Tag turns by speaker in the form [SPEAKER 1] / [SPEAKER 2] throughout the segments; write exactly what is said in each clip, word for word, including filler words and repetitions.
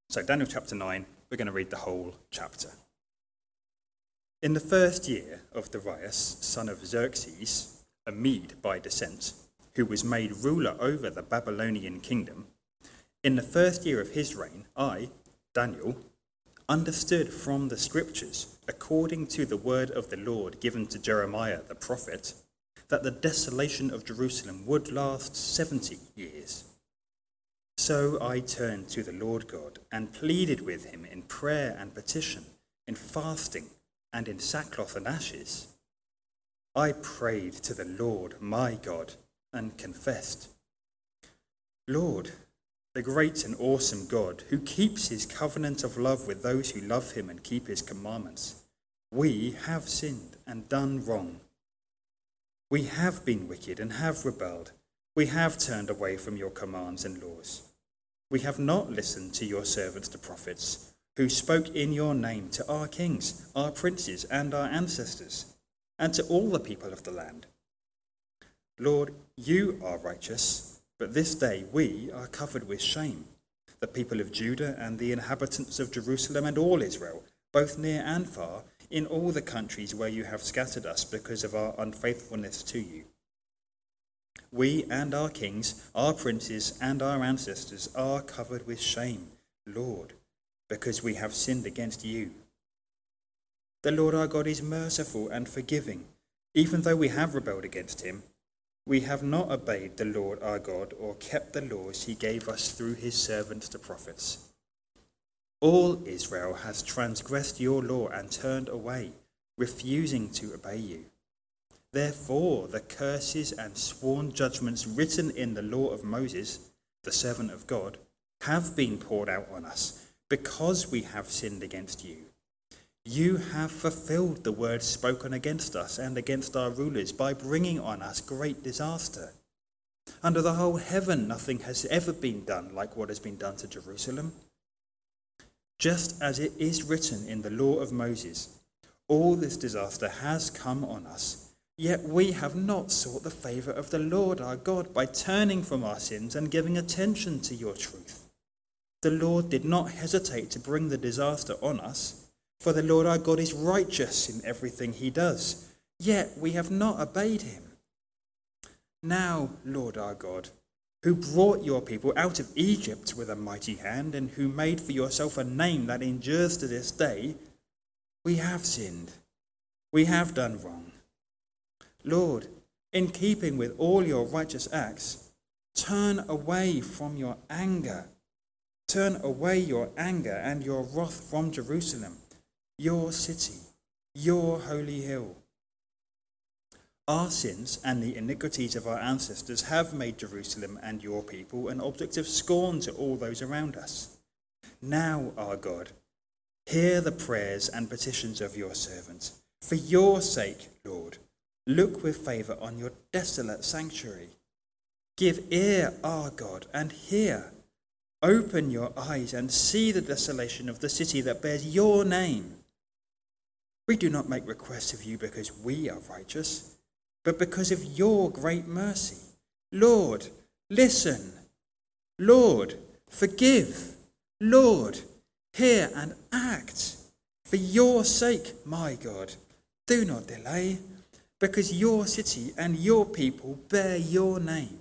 [SPEAKER 1] So Daniel chapter nine, we're going to read the whole chapter. In the first year of Darius, son of Xerxes, a Mede by descent, who was made ruler over the Babylonian kingdom, in the first year of his reign, I, Daniel, understood from the scriptures, according to the word of the Lord given to Jeremiah the prophet, that the desolation of Jerusalem would last seventy years. So I turned to the Lord God and pleaded with him in prayer and petition, in fasting and in sackcloth and ashes. I prayed to the Lord my God and confessed, Lord, the great and awesome God, who keeps his covenant of love with those who love him and keep his commandments, we have sinned and done wrong. We have been wicked and have rebelled. We have turned away from your commands and laws. We have not listened to your servants, the prophets, who spoke in your name to our kings, our princes, and our ancestors, and to all the people of the land. Lord, you are righteous, but this day we are covered with shame, the people of Judah and the inhabitants of Jerusalem and all Israel, both near and far, in all the countries where you have scattered us because of our unfaithfulness to you. We and our kings, our princes, and our ancestors are covered with shame, Lord, because we have sinned against you. The Lord our God is merciful and forgiving. Even though we have rebelled against him, we have not obeyed the Lord our God or kept the laws he gave us through his servants the prophets. All Israel has transgressed your law and turned away, refusing to obey you. Therefore, the curses and sworn judgments written in the law of Moses, the servant of God, have been poured out on us because we have sinned against you. You have fulfilled the words spoken against us and against our rulers by bringing on us great disaster. Under the whole heaven, nothing has ever been done like what has been done to Jerusalem. Just as it is written in the law of Moses, all this disaster has come on us. Yet we have not sought the favour of the Lord our God by turning from our sins and giving attention to your truth. The Lord did not hesitate to bring the disaster on us, for the Lord our God is righteous in everything he does. Yet we have not obeyed him. Now, Lord our God, who brought your people out of Egypt with a mighty hand and who made for yourself a name that endures to this day, we have sinned. We have done wrong. Lord, in keeping with all your righteous acts, turn away from your anger. Turn away your anger and your wrath from Jerusalem, your city, your holy hill. Our sins and the iniquities of our ancestors have made Jerusalem and your people an object of scorn to all those around us. Now, our God, hear the prayers and petitions of your servants. For your sake, Lord, look with favour on your desolate sanctuary. Give ear, our God, and hear. Open your eyes and see the desolation of the city that bears your name. We do not make requests of you because we are righteous, but because of your great mercy. Lord, listen. Lord, forgive. Lord, hear and act. For your sake, my God, do not delay, because your city and your people bear your name.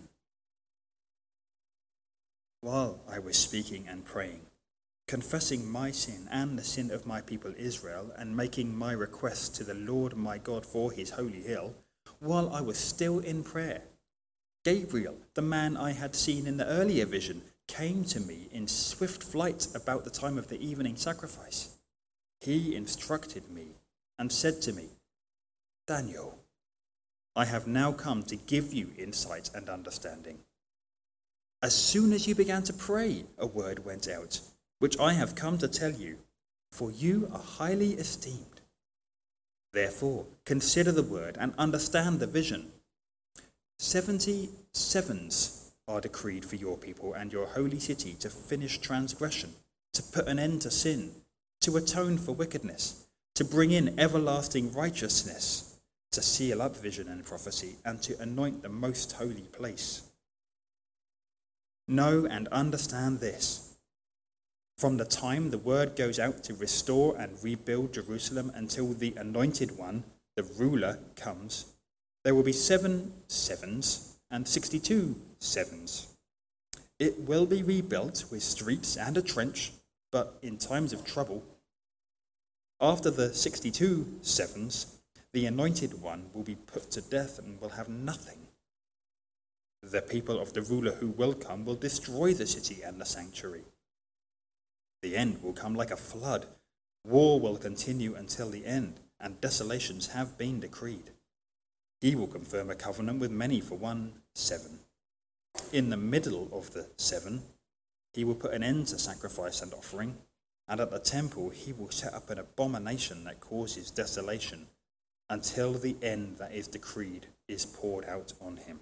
[SPEAKER 1] While I was speaking and praying, confessing my sin and the sin of my people Israel, and making my request to the Lord my God for his holy hill, while I was still in prayer, Gabriel, the man I had seen in the earlier vision, came to me in swift flight about the time of the evening sacrifice. He instructed me and said to me, Daniel, I have now come to give you insight and understanding. As soon as you began to pray, a word went out, which I have come to tell you, for you are highly esteemed. Therefore, consider the word and understand the vision. Seventy sevens are decreed for your people and your holy city to finish transgression, to put an end to sin, to atone for wickedness, to bring in everlasting righteousness, to seal up vision and prophecy, and to anoint the most holy place. Know and understand this. from the time the word goes out to restore and rebuild Jerusalem until the Anointed One, the ruler, comes, there will be seven sevens and sixty-two sevens. It will be rebuilt with streets and a trench, but in times of trouble. After the sixty-two sevens, the Anointed One will be put to death and will have nothing. The people of the ruler who will come will destroy the city and the sanctuary. The end will come like a flood. War will continue until the end, and desolations have been decreed. He will confirm a covenant with many for one seven. In the middle of the seven, he will put an end to sacrifice and offering, and at the temple he will set up an abomination that causes desolation until the end that is decreed is poured out on him.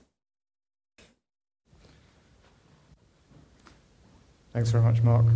[SPEAKER 2] Thanks very much, Mark.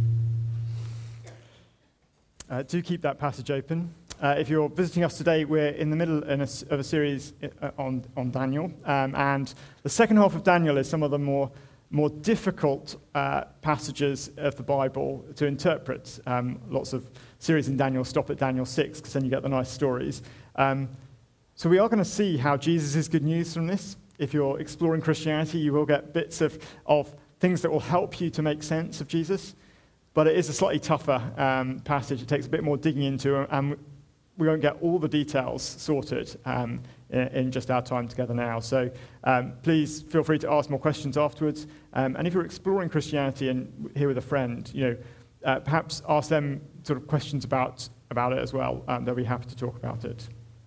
[SPEAKER 2] Uh, do keep that passage open. Uh, if you're visiting us today, we're in the middle in a, of a series on, on Daniel, um, and the second half of Daniel is some of the more, more difficult uh, passages of the Bible to interpret. Um, lots of series in Daniel stop at Daniel six, because then you get the nice stories. Um, so we are going to see how Jesus is good news from this. If you're exploring Christianity, you will get bits of, of things that will help you to make sense of Jesus. But it is a slightly tougher um, passage. It takes a bit more digging into, and we won't get all the details sorted um, in, in just our time together now. So um, please feel free to ask more questions afterwards. Um, and if you're exploring Christianity and here with a friend, you know, uh, perhaps ask them sort of questions about, about it as well. Um, they'll be happy to talk about it.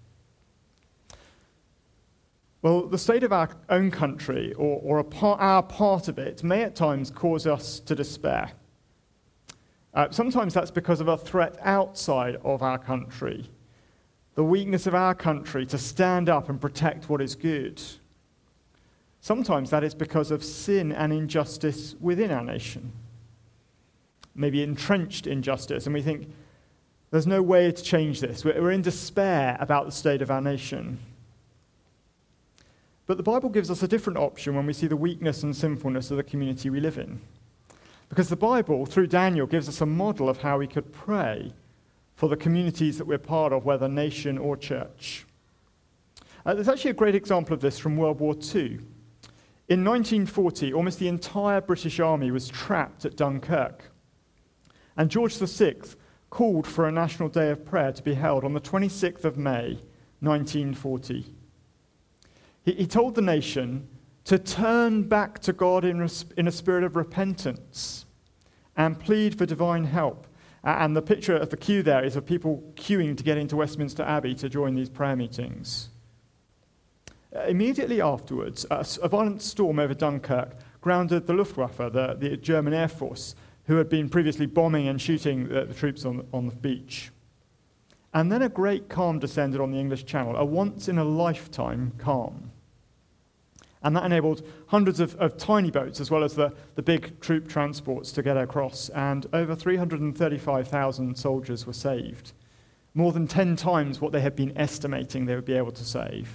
[SPEAKER 2] Well, the state of our own country, or, or a part, our part of it, may at times cause us to despair. Uh, sometimes that's because of a threat outside of our country, the weakness of our country to stand up and protect what is good. Sometimes that is because of sin and injustice within our nation, maybe entrenched injustice, and we think there's no way to change this. We're, we're in despair about the state of our nation. But the Bible gives us a different option when we see the weakness and sinfulness of the community we live in. Because the Bible, through Daniel, gives us a model of how we could pray for the communities that we're part of, whether nation or church. Uh, there's actually a great example of this from World War Two. In nineteen forty, almost the entire British army was trapped at Dunkirk. And George the Sixth called for a national day of prayer to be held on the twenty-sixth of May, nineteen forty. He, he told the nation to turn back to God in, in a spirit of repentance and plead for divine help. And the picture of the queue there is of people queuing to get into Westminster Abbey to join these prayer meetings. Immediately afterwards, a, a violent storm over Dunkirk grounded the Luftwaffe, the, the German Air Force, who had been previously bombing and shooting the, the troops on, on the beach. And then a great calm descended on the English Channel, a once-in-a-lifetime calm. And that enabled hundreds of, of tiny boats, as well as the, the big troop transports, to get across. And over three hundred thirty-five thousand soldiers were saved, more than ten times what they had been estimating they would be able to save.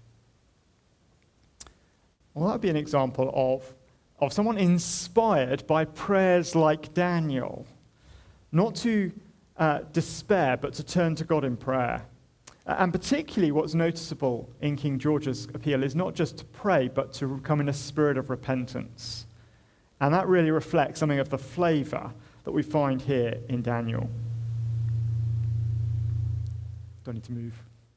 [SPEAKER 2] Well, that would be an example of, of someone inspired by prayers like Daniel, not to uh, despair, but to turn to God in prayer. And particularly what's noticeable in King George's appeal is not just to pray, but to come in a spirit of repentance. And that really reflects something of the flavor that we find here in Daniel. Don't need to move.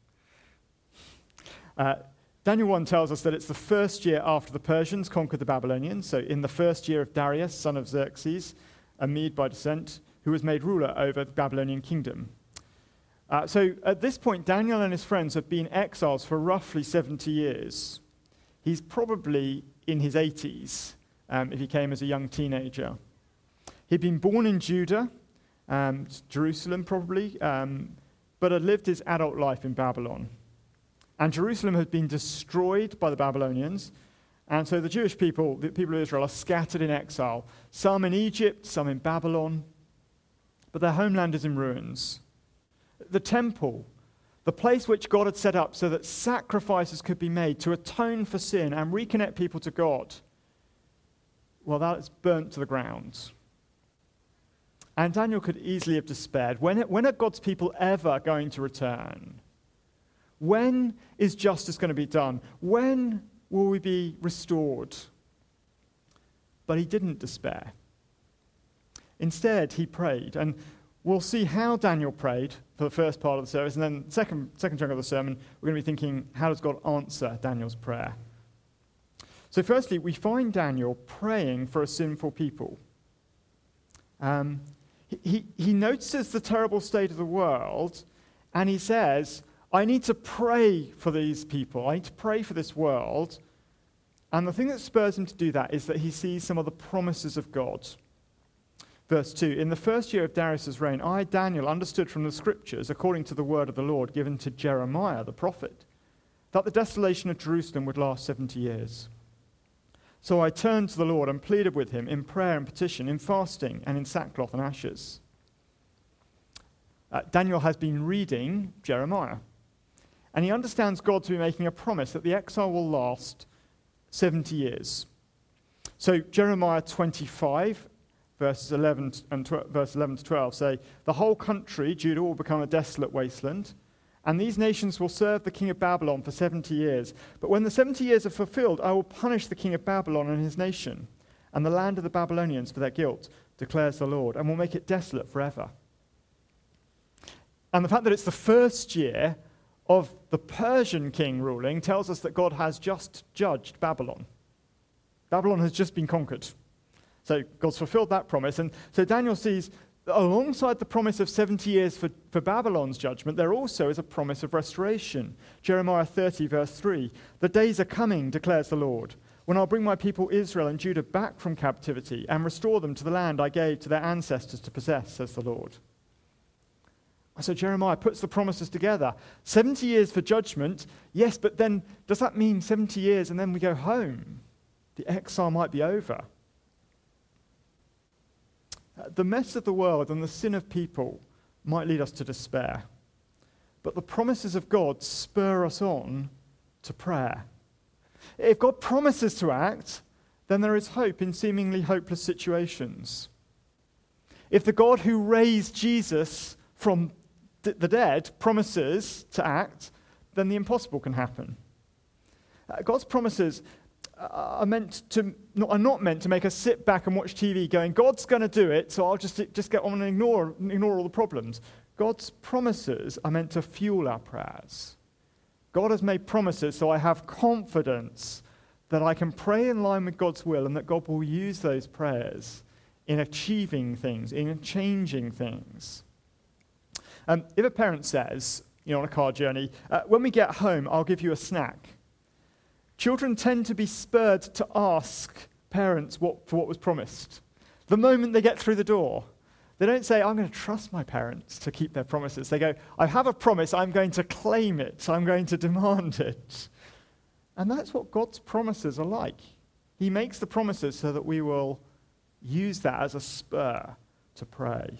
[SPEAKER 2] Uh, Daniel one tells us that it's the first year after the Persians conquered the Babylonians, so in the first year of Darius, son of Xerxes, a Mede by descent, who was made ruler over the Babylonian kingdom. Uh, so at this point, Daniel and his friends have been exiles for roughly seventy years. He's probably in his eighties, um, if he came as a young teenager. He'd been born in Judah, um, Jerusalem probably, um, but had lived his adult life in Babylon. And Jerusalem had been destroyed by the Babylonians, and so the Jewish people, the people of Israel, are scattered in exile, some in Egypt, some in Babylon, but their homeland is in ruins. The temple, the place which God had set up so that sacrifices could be made to atone for sin and reconnect people to God, well, that is burnt to the ground. And Daniel could easily have despaired. When, when are God's people ever going to return? When is justice going to be done? When will we be restored? But he didn't despair. Instead, he prayed. And we'll see how Daniel prayed for the first part of the service. And then the second, second chunk of the sermon, we're going to be thinking, how does God answer Daniel's prayer? So firstly, we find Daniel praying for a sinful people. Um, he, he, he notices the terrible state of the world, and he says, I need to pray for these people. I need to pray for this world. And the thing that spurs him to do that is that he sees some of the promises of God. Verse two, in the first year of Darius' reign, I, Daniel, understood from the scriptures, according to the word of the Lord given to Jeremiah the prophet, that the desolation of Jerusalem would last seventy years. So I turned to the Lord and pleaded with him in prayer and petition, in fasting and in sackcloth and ashes. Uh, Daniel has been reading Jeremiah, and he understands God to be making a promise that the exile will last seventy years. So Jeremiah twenty-five, verses eleven and tw- verse eleven to twelve say, the whole country, Judah, will become a desolate wasteland, and these nations will serve the king of Babylon for seventy years. But when the seventy years are fulfilled, I will punish the king of Babylon and his nation, and the land of the Babylonians for their guilt, declares the Lord, and will make it desolate forever. And the fact that it's the first year of the Persian king ruling tells us that God has just judged Babylon. Babylon has just been conquered. So God's fulfilled that promise. And so Daniel sees that alongside the promise of seventy years for, for Babylon's judgment, there also is a promise of restoration. Jeremiah thirty, verse three, the days are coming, declares the Lord, when I'll bring my people Israel and Judah back from captivity and restore them to the land I gave to their ancestors to possess, says the Lord. So Jeremiah puts the promises together. seventy years for judgment, yes, but then does that mean seventy years and then we go home? The exile might be over. The mess of the world and the sin of people might lead us to despair. But the promises of God spur us on to prayer. If God promises to act, then there is hope in seemingly hopeless situations. If the God who raised Jesus from the dead promises to act, then the impossible can happen. Uh, God's promises are meant to not, are not meant to make us sit back and watch T V going, God's going to do it, so I'll just, just get on and ignore, ignore all the problems. God's promises are meant to fuel our prayers. God has made promises, so I have confidence that I can pray in line with God's will and that God will use those prayers in achieving things, in changing things. Um, if a parent says, you know, on a car journey, uh, when we get home, I'll give you a snack, children tend to be spurred to ask parents what, for what was promised. The moment they get through the door, they don't say, I'm going to trust my parents to keep their promises. They go, I have a promise, I'm going to claim it, I'm going to demand it. And that's what God's promises are like. He makes the promises so that we will use that as a spur to pray.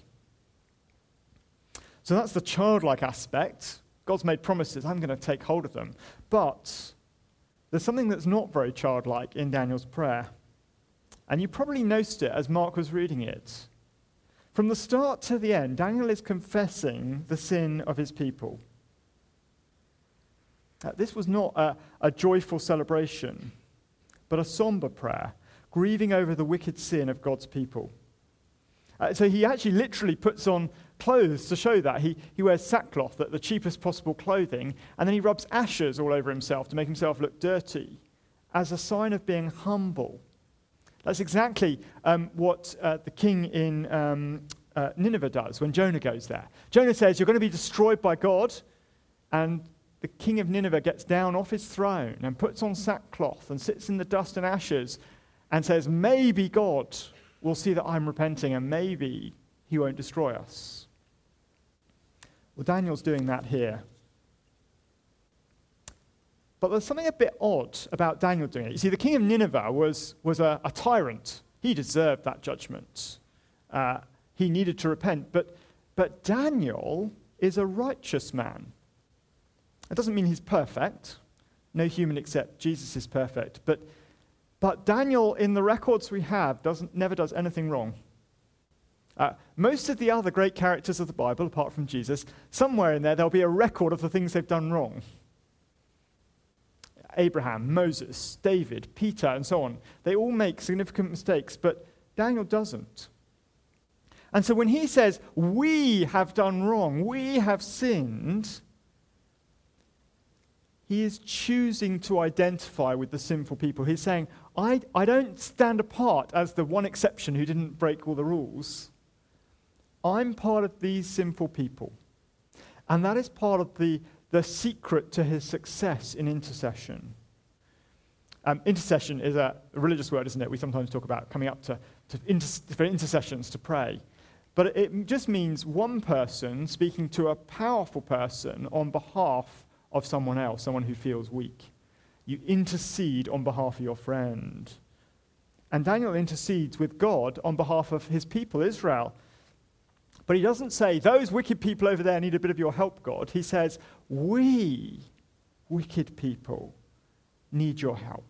[SPEAKER 2] So that's the childlike aspect. God's made promises, I'm going to take hold of them. But there's something that's not very childlike in Daniel's prayer. And you probably noticed it as Mark was reading it. From the start to the end, Daniel is confessing the sin of his people. Uh, this was not a, a joyful celebration, but a somber prayer, grieving over the wicked sin of God's people. Uh, so he actually literally puts on clothes to show that. He, he wears sackcloth, the, the cheapest possible clothing, and then he rubs ashes all over himself to make himself look dirty as a sign of being humble. That's exactly um, what uh, the king in um, uh, Nineveh does when Jonah goes there. Jonah says, you're going to be destroyed by God, and the king of Nineveh gets down off his throne and puts on sackcloth and sits in the dust and ashes and says, maybe God will see that I'm repenting and maybe he won't destroy us. Well, Daniel's doing that here. But there's something a bit odd about Daniel doing it. You see, the king of Nineveh was, was a, a tyrant. He deserved that judgment. Uh, he needed to repent. But, but Daniel is a righteous man. It doesn't mean he's perfect. No human except Jesus is perfect. But, but Daniel, in the records we have, doesn't never does anything wrong. Uh, most of the other great characters of the Bible, apart from Jesus, somewhere in there, there'll be a record of the things they've done wrong. Abraham, Moses, David, Peter, and so on. They all make significant mistakes, but Daniel doesn't. And so when he says, we have done wrong, we have sinned, he is choosing to identify with the sinful people. He's saying, I, I don't stand apart as the one exception who didn't break all the rules. I'm part of these sinful people. And that is part of the, the secret to his success in intercession. Um, intercession is a, a religious word, isn't it? We sometimes talk about coming up to, to inter- for intercessions, to pray. But it just means one person speaking to a powerful person on behalf of someone else, someone who feels weak. You intercede on behalf of your friend. And Daniel intercedes with God on behalf of his people, Israel. But he doesn't say, those wicked people over there need a bit of your help, God. He says, we, wicked people, need your help.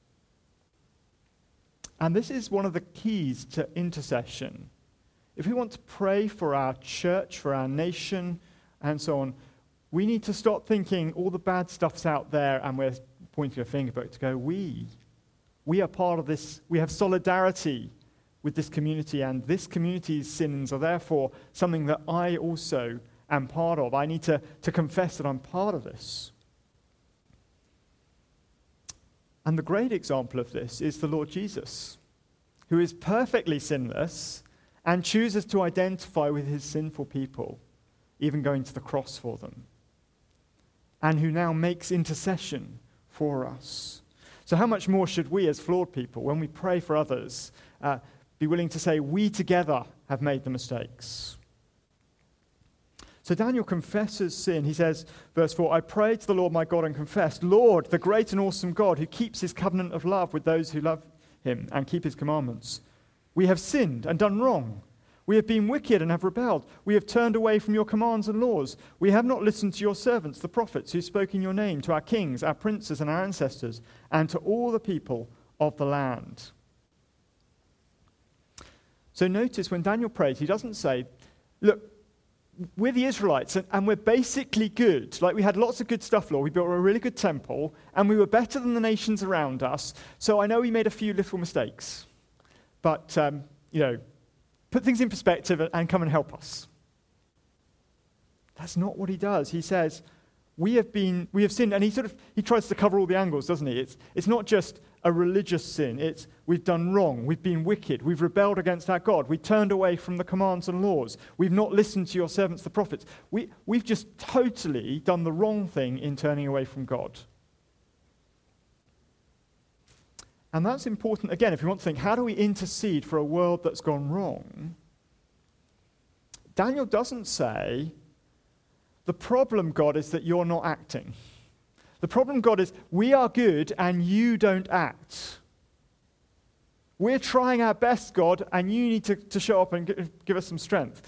[SPEAKER 2] And this is one of the keys to intercession. If we want to pray for our church, for our nation, and so on, we need to stop thinking all the bad stuff's out there and we're pointing a finger, but to go, we, we are part of this. We have solidarity with this community, and this community's sins are therefore something that I also am part of. I need to, to confess that I'm part of this. And the great example of this is the Lord Jesus, who is perfectly sinless and chooses to identify with his sinful people, even going to the cross for them, and who now makes intercession for us. So how much more should we as flawed people, when we pray for others, uh, be willing to say, we together have made the mistakes? So Daniel confesses sin. He says, verse four, I prayed to the Lord my God and confessed, Lord, the great and awesome God who keeps his covenant of love with those who love him and keep his commandments. We have sinned and done wrong. We have been wicked and have rebelled. We have turned away from your commands and laws. We have not listened to your servants, the prophets, who spoke in your name, to our kings, our princes, and our ancestors, and to all the people of the land. So notice when Daniel prays, he doesn't say, look, we're the Israelites, and, and we're basically good. Like, we had lots of good stuff, Lord. We built a really good temple, and we were better than the nations around us. So I know we made a few little mistakes. But, um, you know, put things in perspective and come and help us. That's not what he does. He says, we have been, we have sinned, and he sort of, he tries to cover all the angles, doesn't he? It's, it's not just a religious sin. It's, we've done wrong. We've been wicked. We've rebelled against our God. We turned away from the commands and laws. We've not listened to your servants, the prophets. We, we've just totally done the wrong thing in turning away from God. And that's important, again, if you want to think, how do we intercede for a world that's gone wrong? Daniel doesn't say, the problem, God, is that you're not acting. The problem, God, is we are good and you don't act. We're trying our best, God, and you need to, to show up and g- give us some strength.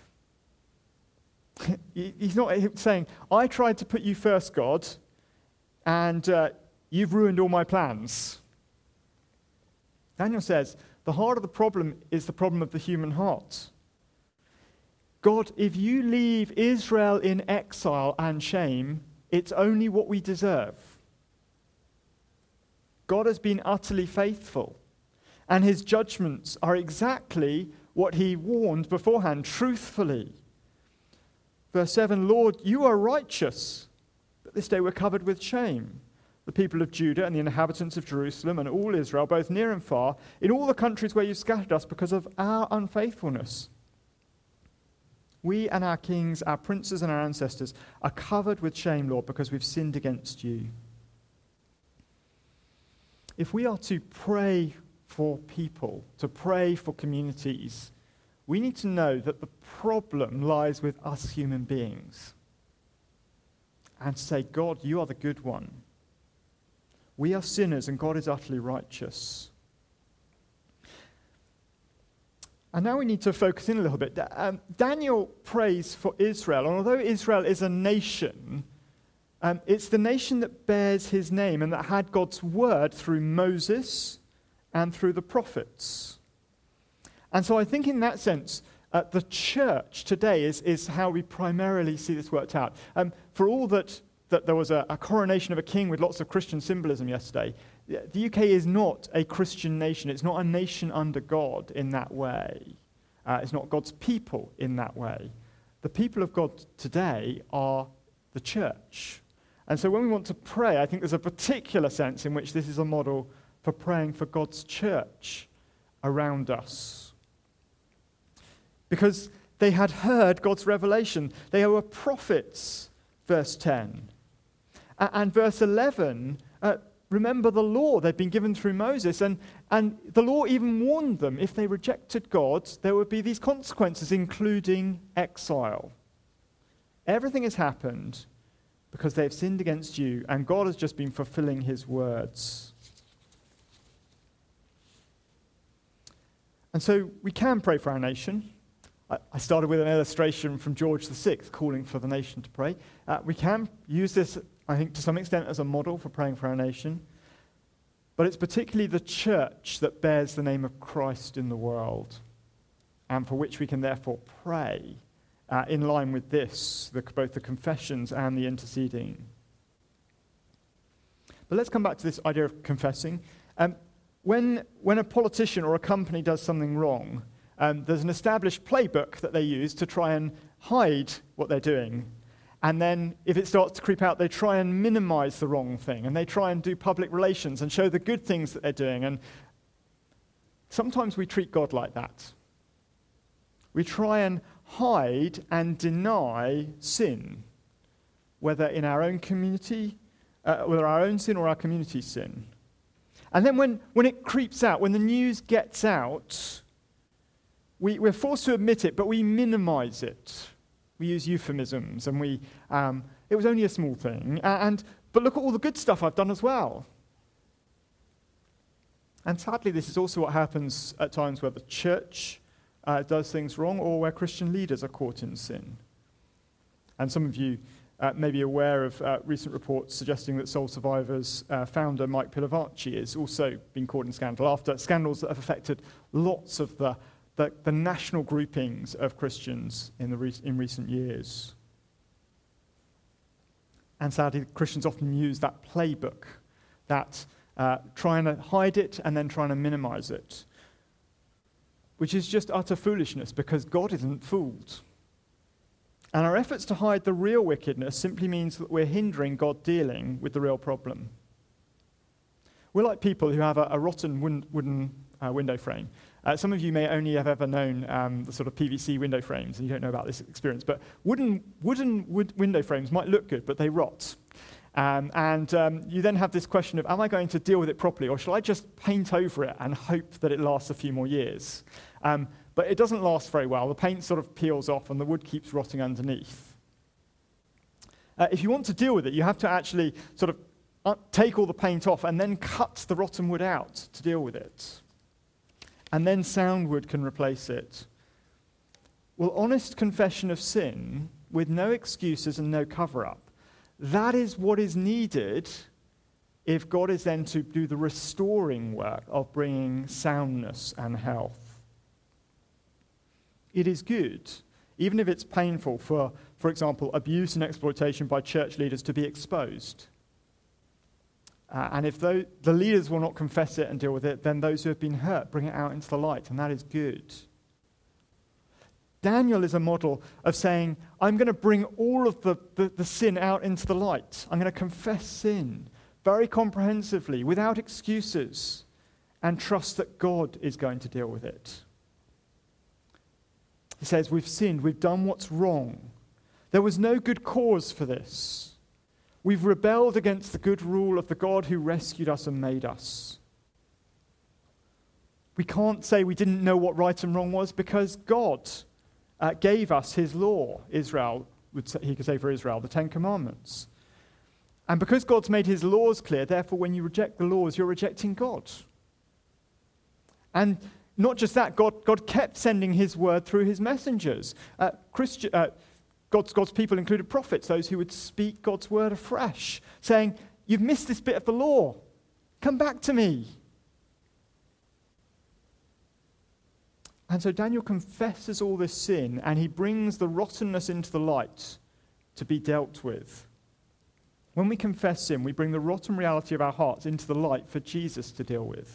[SPEAKER 2] He's not saying, I tried to put you first, God, and uh, you've ruined all my plans. Daniel says, the heart of the problem is the problem of the human heart. God, if you leave Israel in exile and shame, it's only what we deserve. God has been utterly faithful, and his judgments are exactly what he warned beforehand, truthfully. Verse seven, Lord, you are righteous, but this day we're covered with shame. The people of Judah and the inhabitants of Jerusalem and all Israel, both near and far, in all the countries where you scattered us because of our unfaithfulness. We and our kings, our princes and our ancestors are covered with shame, Lord, because we've sinned against you. If we are to pray for people, to pray for communities, we need to know that the problem lies with us human beings. And to say, God, you are the good one. We are sinners and God is utterly righteous. And now we need to focus in a little bit. Um, Daniel prays for Israel, and although Israel is a nation, um, it's the nation that bears his name and that had God's word through Moses and through the prophets. And so I think in that sense, Uh, the church today is, is how we primarily see this worked out. Um, for all that, that there was a, a coronation of a king with lots of Christian symbolism yesterday, the U K is not a Christian nation. It's not a nation under God in that way. Uh, it's not God's people in that way. The people of God today are the church. And so when we want to pray, I think there's a particular sense in which this is a model for praying for God's church around us. Because they had heard God's revelation. They were prophets, verse ten. And, and verse eleven, uh, remember the law they'd been given through Moses. And, and the law even warned them, if they rejected God, there would be these consequences, including exile. Everything has happened because they've sinned against you, and God has just been fulfilling his words. And so we can pray for our nation. I started with an illustration from George the Sixth calling for the nation to pray. Uh, we can use this, I think, to some extent as a model for praying for our nation. But it's particularly the church that bears the name of Christ in the world, and for which we can therefore pray uh, in line with this, the, both the confessions and the interceding. But let's come back to this idea of confessing. Um, when, when a politician or a company does something wrong, Um, there's an established playbook that they use to try and hide what they're doing. And then if it starts to creep out, they try and minimize the wrong thing. And they try and do public relations and show the good things that they're doing. And sometimes we treat God like that. We try and hide and deny sin, whether in our own community, uh, whether our own sin or our community's sin. And then when, when it creeps out, when the news gets out, We, we're forced to admit it, but we minimize it. We use euphemisms, and we, um, it was only a small thing. And, but look at all the good stuff I've done as well. And sadly, this is also what happens at times where the church uh, does things wrong, or where Christian leaders are caught in sin. And some of you uh, may be aware of uh, recent reports suggesting that Soul Survivors uh, founder Mike Pilavachi has also been caught in scandal, after scandals that have affected lots of the The, the national groupings of Christians in, the re- in recent years. And sadly, Christians often use that playbook, that uh, trying to hide it and then trying to minimize it, which is just utter foolishness because God isn't fooled. And our efforts to hide the real wickedness simply means that we're hindering God dealing with the real problem. We're like people who have a, a rotten wooden, wooden uh, window frame. Uh, some of you may only have ever known um, the sort of P V C window frames, and you don't know about this experience, but wooden, wooden wood window frames might look good, but they rot. Um, and um, you then have this question of, am I going to deal with it properly, or shall I just paint over it and hope that it lasts a few more years? Um, but it doesn't last very well. The paint sort of peels off, and the wood keeps rotting underneath. Uh, if you want to deal with it, you have to actually sort of uh, take all the paint off and then cut the rotten wood out to deal with it. And then sound wood can replace it. Well, honest confession of sin with no excuses and no cover-up, that is what is needed if God is then to do the restoring work of bringing soundness and health. It is good, even if it's painful, for, for example, abuse and exploitation by church leaders to be exposed. Uh, and if those, the leaders will not confess it and deal with it, then those who have been hurt bring it out into the light, and that is good. Daniel is a model of saying, I'm going to bring all of the, the, the sin out into the light. I'm going to confess sin very comprehensively, without excuses, and trust that God is going to deal with it. He says, we've sinned, we've done what's wrong. There was no good cause for this. We've rebelled against the good rule of the God who rescued us and made us. We can't say we didn't know what right and wrong was because God uh, gave us his law, Israel, would say, he could say for Israel, the Ten Commandments. And because God's made his laws clear, therefore when you reject the laws, you're rejecting God. And not just that, God, God kept sending his word through his messengers. Uh, Christi- uh, God's, God's people included prophets, those who would speak God's word afresh, saying, you've missed this bit of the law. Come back to me. And so Daniel confesses all this sin, and he brings the rottenness into the light to be dealt with. When we confess sin, we bring the rotten reality of our hearts into the light for Jesus to deal with.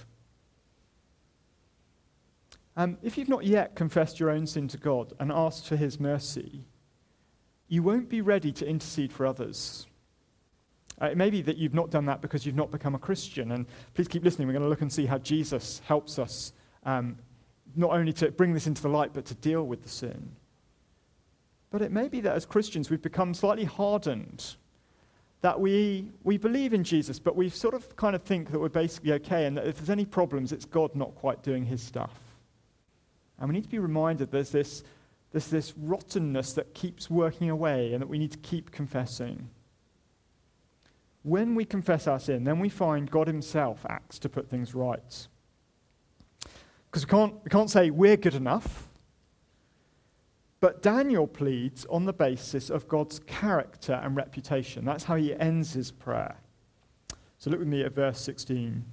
[SPEAKER 2] Um, if you've not yet confessed your own sin to God and asked for his mercy, you won't be ready to intercede for others. Uh, it may be that you've not done that because you've not become a Christian, and please keep listening. We're going to look and see how Jesus helps us um, not only to bring this into the light, but to deal with the sin. But it may be that as Christians we've become slightly hardened, that we we believe in Jesus, but we sort of kind of think that we're basically okay, and that if there's any problems, it's God not quite doing his stuff. And we need to be reminded there's this, there's this rottenness that keeps working away and that we need to keep confessing. When we confess our sin, then we find God himself acts to put things right. Because we can't, we can't say we're good enough, but Daniel pleads on the basis of God's character and reputation. That's how he ends his prayer. So look with me at verse sixteen.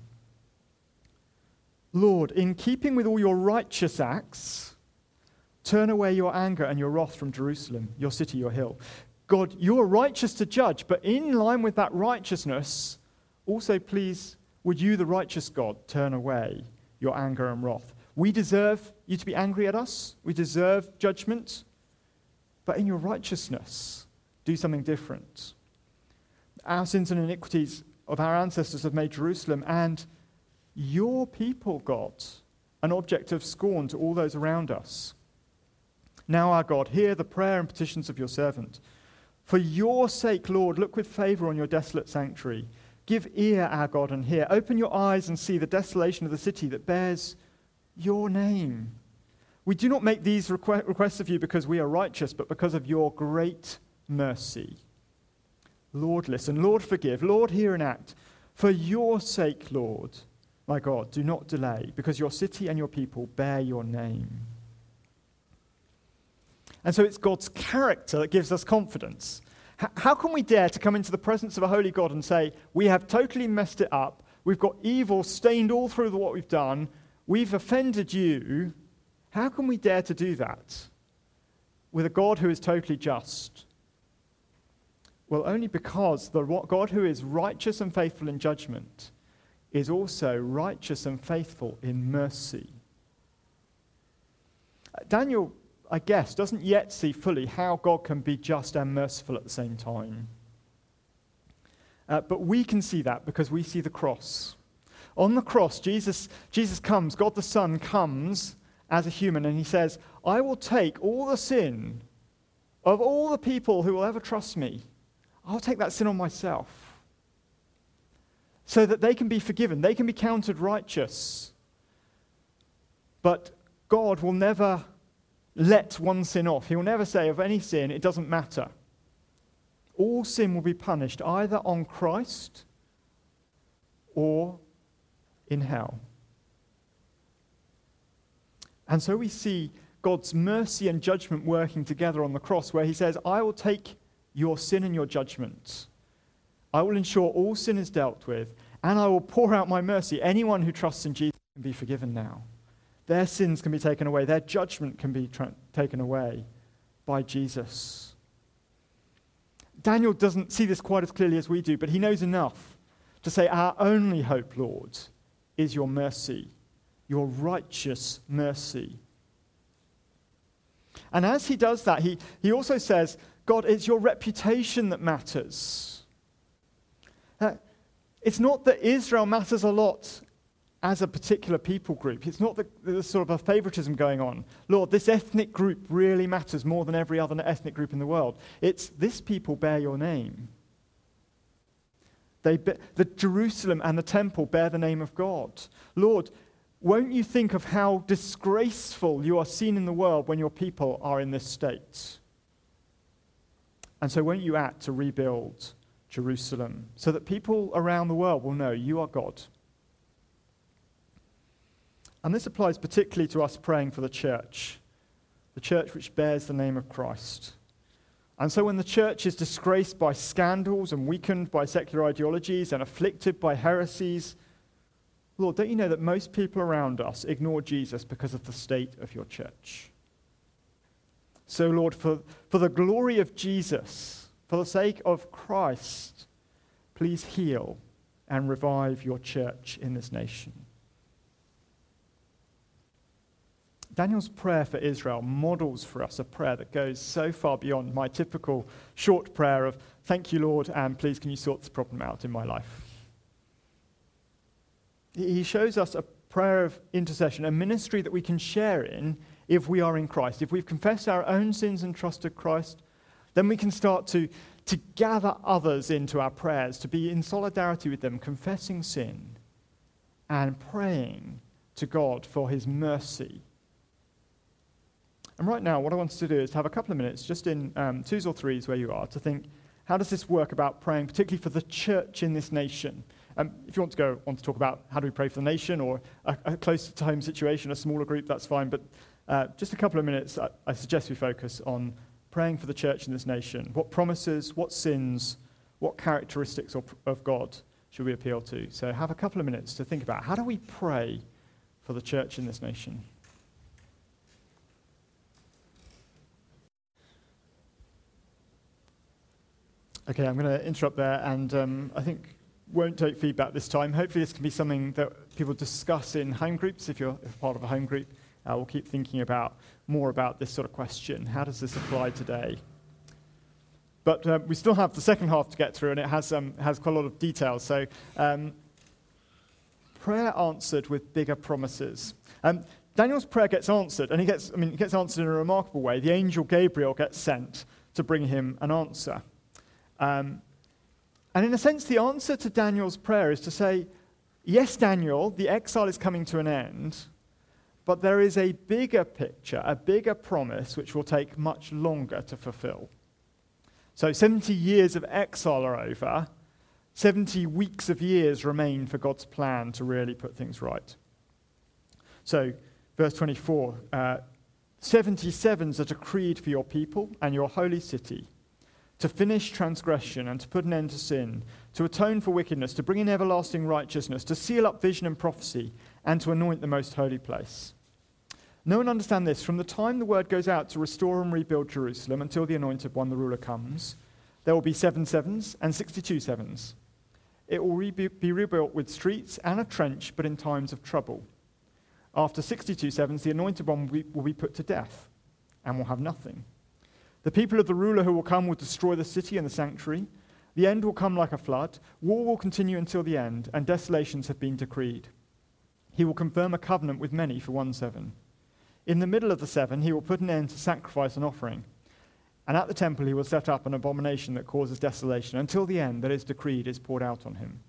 [SPEAKER 2] Lord, in keeping with all your righteous acts, turn away your anger and your wrath from Jerusalem, your city, your hill. God, you are righteous to judge, but in line with that righteousness, also please, would you, the righteous God, turn away your anger and wrath. We deserve you to be angry at us. We deserve judgment. But in your righteousness, do something different. Our sins and iniquities of our ancestors have made Jerusalem and your people, God, an object of scorn to all those around us. Now, our God, hear the prayer and petitions of your servant. For your sake, Lord, look with favor on your desolate sanctuary. Give ear, our God, and hear. Open your eyes and see the desolation of the city that bears your name. We do not make these requ- requests of you because we are righteous, but because of your great mercy. Lord, listen. Lord, forgive. Lord, hear and act. For your sake, Lord, my God, do not delay, because your city and your people bear your name. And so it's God's character that gives us confidence. H- how can we dare to come into the presence of a holy God and say, we have totally messed it up, we've got evil stained all through the, what we've done, we've offended you? How can we dare to do that with a God who is totally just? Well, only because the God who is righteous and faithful in judgment is also righteous and faithful in mercy. Daniel, I guess, doesn't yet see fully how God can be just and merciful at the same time. Uh, but we can see that because we see the cross. On the cross, Jesus, Jesus comes, God the Son comes as a human, and he says, I will take all the sin of all the people who will ever trust me. I'll take that sin on myself so that they can be forgiven. They can be counted righteous. But God will never let one sin off. He will never say of any sin, it doesn't matter. All sin will be punished either on Christ or in hell. And so we see God's mercy and judgment working together on the cross, where he says, I will take your sin and your judgment. I will ensure all sin is dealt with, and I will pour out my mercy. Anyone who trusts in Jesus can be forgiven now. Their sins can be taken away. Their judgment can be tra- taken away by Jesus. Daniel doesn't see this quite as clearly as we do, but he knows enough to say, our only hope, Lord, is your mercy, your righteous mercy. And as he does that, he, he also says, God, it's your reputation that matters. Uh, it's not that Israel matters a lot as a particular people group. It's not that there's sort of a favoritism going on. Lord, this ethnic group really matters more than every other ethnic group in the world. It's this people bear your name. They be, the Jerusalem and the temple bear the name of God. Lord, won't you think of how disgraceful you are seen in the world when your people are in this state? And so won't you act to rebuild Jerusalem so that people around the world will know you are God? And this applies particularly to us praying for the church, the church which bears the name of Christ. And so when the church is disgraced by scandals and weakened by secular ideologies and afflicted by heresies, Lord, don't you know that most people around us ignore Jesus because of the state of your church? So, Lord, for, for the glory of Jesus, for the sake of Christ, please heal and revive your church in this nation. Daniel's prayer for Israel models for us a prayer that goes so far beyond my typical short prayer of, thank you, Lord, and please can you sort this problem out in my life. He shows us a prayer of intercession, a ministry that we can share in if we are in Christ. If we've confessed our own sins and trusted Christ, then we can start to, to gather others into our prayers, to be in solidarity with them, confessing sin and praying to God for his mercy. And right now, what I want us to do is to have a couple of minutes, just in um, twos or threes where you are, to think, how does this work about praying, particularly for the church in this nation? Um, if you want to go on to talk about how do we pray for the nation or a, a close-to-home situation, a smaller group, that's fine. But uh, just a couple of minutes, I, I suggest we focus on praying for the church in this nation. What promises, what sins, what characteristics of, of God should we appeal to? So have a couple of minutes to think about how do we pray for the church in this nation? Okay, I'm going to interrupt there, and um, I think won't take feedback this time. Hopefully this can be something that people discuss in home groups. If you're, if part of a home group, uh, we'll keep thinking about more about this sort of question. How does this apply today? But uh, we still have the second half to get through, and it has, um, has quite a lot of details. So um, prayer answered with bigger promises. Um, Daniel's prayer gets answered, and he gets, I mean, it gets answered in a remarkable way. The angel Gabriel gets sent to bring him an answer. Um, and in a sense, the answer to Daniel's prayer is to say, yes, Daniel, the exile is coming to an end, but there is a bigger picture, a bigger promise, which will take much longer to fulfill. So seventy years of exile are over. seventy weeks of years remain for God's plan to really put things right. So, verse twenty-four, uh, seventy sevens are decreed for your people and your holy city, to finish transgression and to put an end to sin, to atone for wickedness, to bring in everlasting righteousness, to seal up vision and prophecy, and to anoint the most holy place. Know and understand this, from the time the word goes out to restore and rebuild Jerusalem until the anointed one, the ruler, comes, there will be seven sevens and sixty-two sevens. It will re- be rebuilt with streets and a trench, but in times of trouble. After sixty-two sevens, the anointed one will be, will be put to death and will have nothing. The people of the ruler who will come will destroy the city and the sanctuary. The end will come like a flood. War will continue until the end, and desolations have been decreed. He will confirm a covenant with many for one seven. In the middle of the seven, he will put an end to sacrifice and offering. And at the temple he will set up an abomination that causes desolation, until the end that is decreed is poured out on him.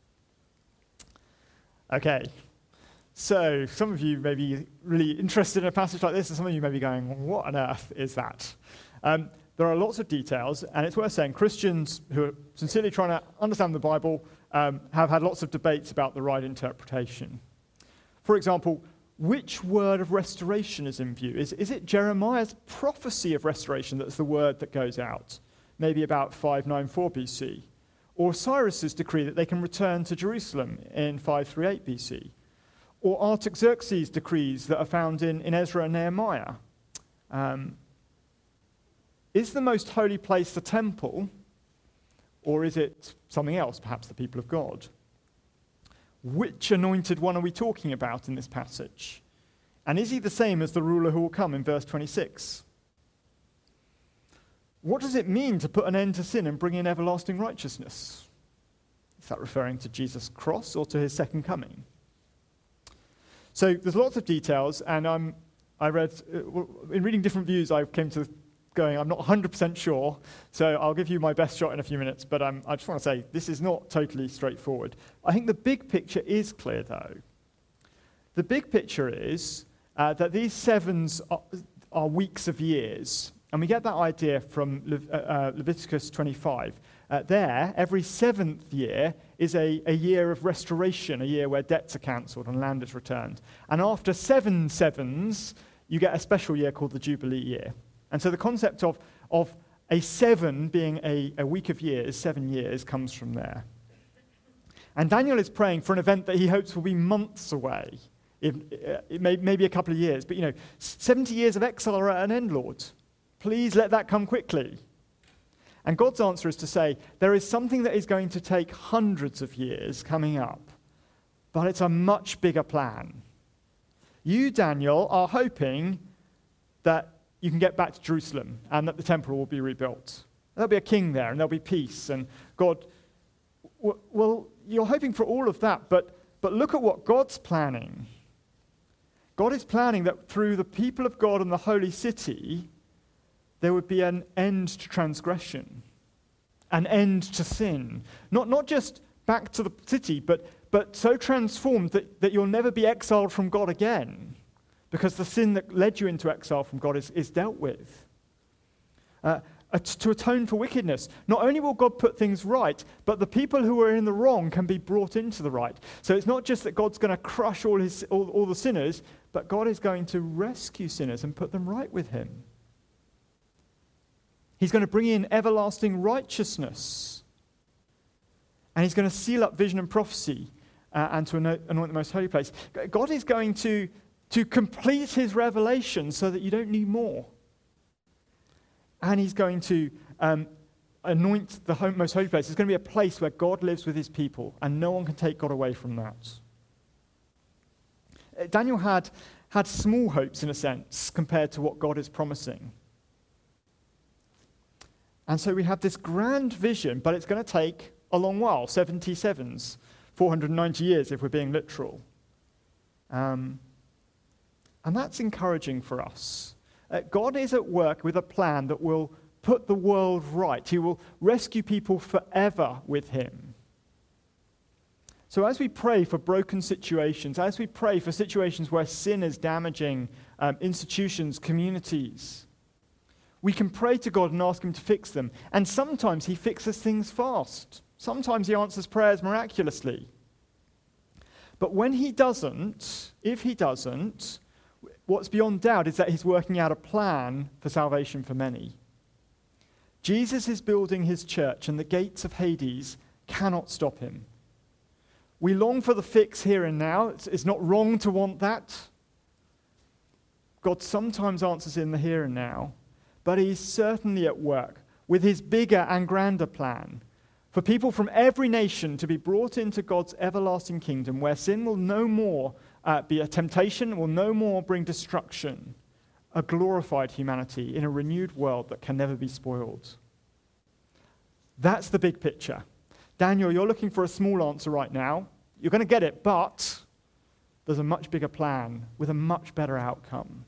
[SPEAKER 2] Okay, so some of you may be really interested in a passage like this, and some of you may be going, what on earth is that? Um, there are lots of details, and it's worth saying Christians who are sincerely trying to understand the Bible um, have had lots of debates about the right interpretation. For example, which word of restoration is in view? Is, is it Jeremiah's prophecy of restoration that's the word that goes out, maybe about five ninety-four B C? Or Cyrus's decree that they can return to Jerusalem in five thirty-eight B C? Or Artaxerxes' decrees that are found in, in Ezra and Nehemiah? Um, Is the most holy place the temple, or is it something else, perhaps the people of God? Which anointed one are we talking about in this passage? And is he the same as the ruler who will come in verse twenty-six? What does it mean to put an end to sin and bring in everlasting righteousness? Is that referring to Jesus' cross or to his second coming? So there's lots of details, and I'm, I read, in reading different views, I came to going, I'm not one hundred percent sure, so I'll give you my best shot in a few minutes, but um, I just want to say this is not totally straightforward. I think the big picture is clear, though. The big picture is uh, that these sevens are, are weeks of years, and we get that idea from Le- uh, uh, Leviticus twenty-five. Uh, there, every seventh year is a, a year of restoration, a year where debts are cancelled and land is returned. And after seven sevens, you get a special year called the Jubilee year. And so the concept of, of a seven being a, a week of years, seven years, comes from there. And Daniel is praying for an event that he hopes will be months away, if, uh, it may, maybe a couple of years. But, you know, seventy years of exile are at an end, Lord. Please let that come quickly. And God's answer is to say, there is something that is going to take hundreds of years coming up, but it's a much bigger plan. You, Daniel, are hoping that you can get back to Jerusalem and that the temple will be rebuilt. There'll be a king there and there'll be peace. And God, well, you're hoping for all of that, but, but look at what God's planning. God is planning that through the people of God and the holy city, there would be an end to transgression, an end to sin. Not, not just back to the city, but, but so transformed that, that you'll never be exiled from God again, because the sin that led you into exile from God is, is dealt with. Uh, to atone for wickedness. Not only will God put things right, but the people who are in the wrong can be brought into the right. So it's not just that God's going to crush all, his, all, all the sinners, but God is going to rescue sinners and put them right with him. He's going to bring in everlasting righteousness. And he's going to seal up vision and prophecy uh, and to anoint, anoint the most holy place. God is going to, to complete his revelation so that you don't need more. And he's going to um, anoint the home, most holy place. It's going to be a place where God lives with his people, and no one can take God away from that. Daniel had, had small hopes, in a sense, compared to what God is promising. And so we have this grand vision, but it's going to take a long while, seventy-sevens, four hundred ninety years if we're being literal. Um, and that's encouraging for us. Uh, God is at work with a plan that will put the world right. He will rescue people forever with him. So as we pray for broken situations, as we pray for situations where sin is damaging um, institutions, communities, we can pray to God and ask him to fix them. And sometimes he fixes things fast. Sometimes he answers prayers miraculously. But when he doesn't, if he doesn't, what's beyond doubt is that he's working out a plan for salvation for many. Jesus is building his church, and the gates of Hades cannot stop him. We long for the fix here and now. It's, it's not wrong to want that. God sometimes answers in the here and now, but he's certainly at work with his bigger and grander plan for people from every nation to be brought into God's everlasting kingdom, where sin will no more Uh, be a temptation, will no more bring destruction, a glorified humanity in a renewed world that can never be spoiled. That's the big picture. Daniel, you're looking for a small answer right now. You're going to get it, but there's a much bigger plan with a much better outcome.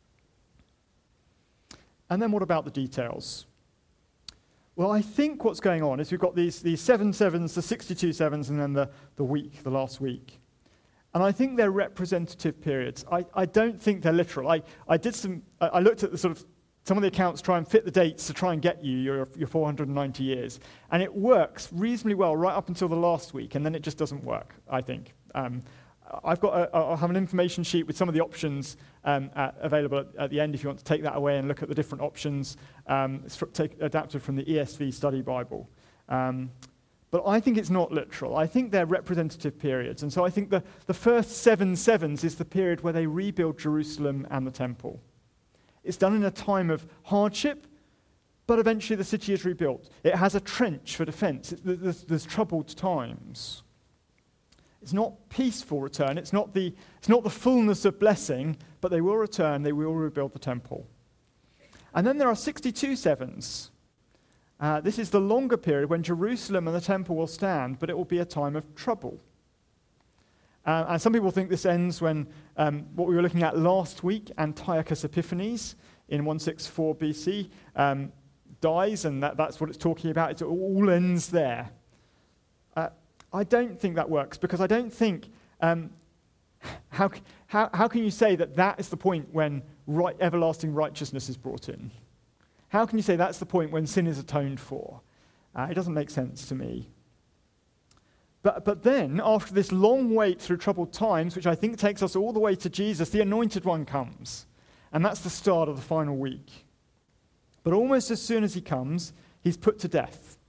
[SPEAKER 2] And then what about the details? Well, I think what's going on is we've got these, these seven sevens, the sixty-two sevens, and then the, the week, the last week. And I think they're representative periods. I, I don't think they're literal. I, I did some, I looked at the sort of, some of the accounts try and fit the dates to try and get you your, your four hundred ninety years. And it works reasonably well right up until the last week, and then it just doesn't work, I think. Um, I've got a, I'll have an information sheet with some of the options um, at, available at, at the end if you want to take that away and look at the different options. Um, it's fr- take, adapted from the E S V Study Bible. Um, But I think it's not literal. I think they're representative periods. And so I think the, the first seven sevens is the period where they rebuild Jerusalem and the temple. It's done in a time of hardship, but eventually the city is rebuilt. It has a trench for defense. It, there's, there's troubled times. It's not peaceful return. It's not the, it's not the fullness of blessing, but they will return. They will rebuild the temple. And then there are sixty-two sevens. Uh, this is the longer period when Jerusalem and the temple will stand, but it will be a time of trouble. Uh, and some people think this ends when um, what we were looking at last week, Antiochus Epiphanes in one sixty-four B C, um, dies, and that, that's what it's talking about. It all ends there. Uh, I don't think that works, because I don't think, um, how, how, how can you say that that is the point when right, everlasting righteousness is brought in? How can you say that's the point when sin is atoned for? Uh, it doesn't make sense to me. But, but then, after this long wait through troubled times, which I think takes us all the way to Jesus, the Anointed One comes. And that's the start of the final week. But almost as soon as he comes, he's put to death.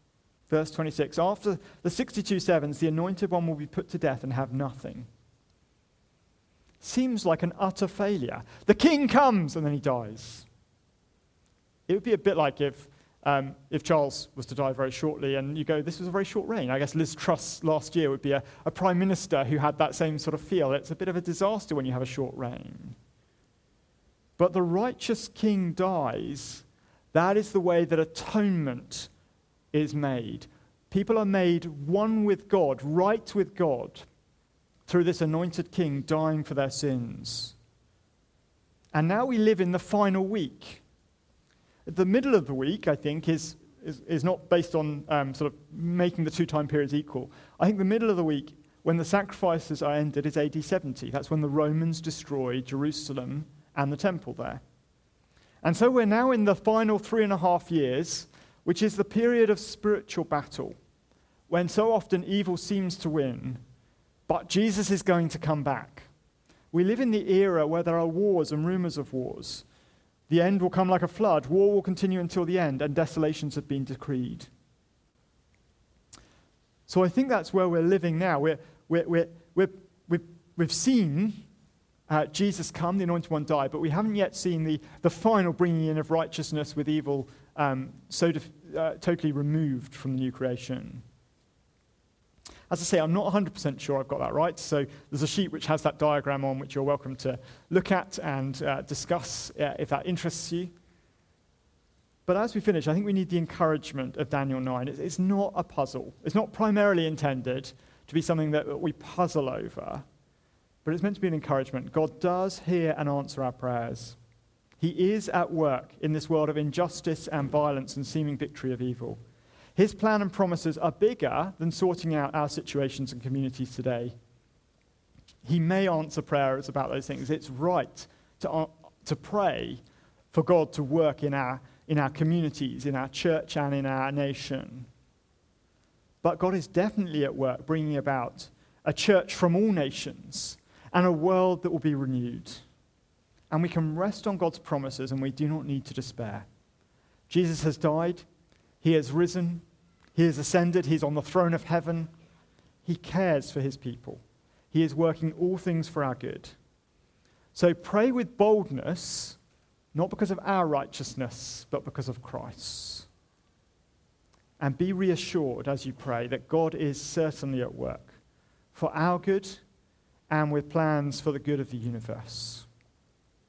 [SPEAKER 2] Verse twenty-six, after the sixty-two sevens, the anointed one will be put to death and have nothing. Seems like an utter failure. The king comes and then he dies. It would be a bit like if um, if Charles was to die very shortly and you go, this was a very short reign. I guess Liz Truss last year would be a, a prime minister who had that same sort of feel. It's a bit of a disaster when you have a short reign. But the righteous king dies. That is the way that atonement is made. People are made one with God, right with God, through this anointed king dying for their sins. And now we live in the final week. The middle of the week, I think, is, is, is not based on um, sort of making the two time periods equal. I think the middle of the week, when the sacrifices are ended, is A D seventy. That's when the Romans destroyed Jerusalem and the temple there. And so we're now in the final three and a half years, which is the period of spiritual battle, when so often evil seems to win, but Jesus is going to come back. We live in the era where there are wars and rumors of wars. The end will come like a flood. War will continue until the end, and desolations have been decreed. So I think that's where we're living now. We're, we're, we're, we're, we've, we've seen uh, Jesus come, the Anointed One die, but we haven't yet seen the, the final bringing in of righteousness with evil um, so def- uh, totally removed from the new creation. As I say, I'm not one hundred percent sure I've got that right, so there's a sheet which has that diagram on which you're welcome to look at and uh, discuss uh, if that interests you. But as we finish, I think we need the encouragement of Daniel nine. It's, it's not a puzzle. It's not primarily intended to be something that we puzzle over, but it's meant to be an encouragement. God does hear and answer our prayers. He is at work in this world of injustice and violence and seeming victory of evil. His plan and promises are bigger than sorting out our situations and communities today. He may answer prayers about those things. It's right to, uh, to pray for God to work in our, in our communities, in our church and in our nation. But God is definitely at work bringing about a church from all nations and a world that will be renewed. And we can rest on God's promises and we do not need to despair. Jesus has died. He has risen. He has ascended. He's on the throne of heaven. He cares for his people. He is working all things for our good. So pray with boldness, not because of our righteousness, but because of Christ. And be reassured as you pray that God is certainly at work for our good and with plans for the good of the universe.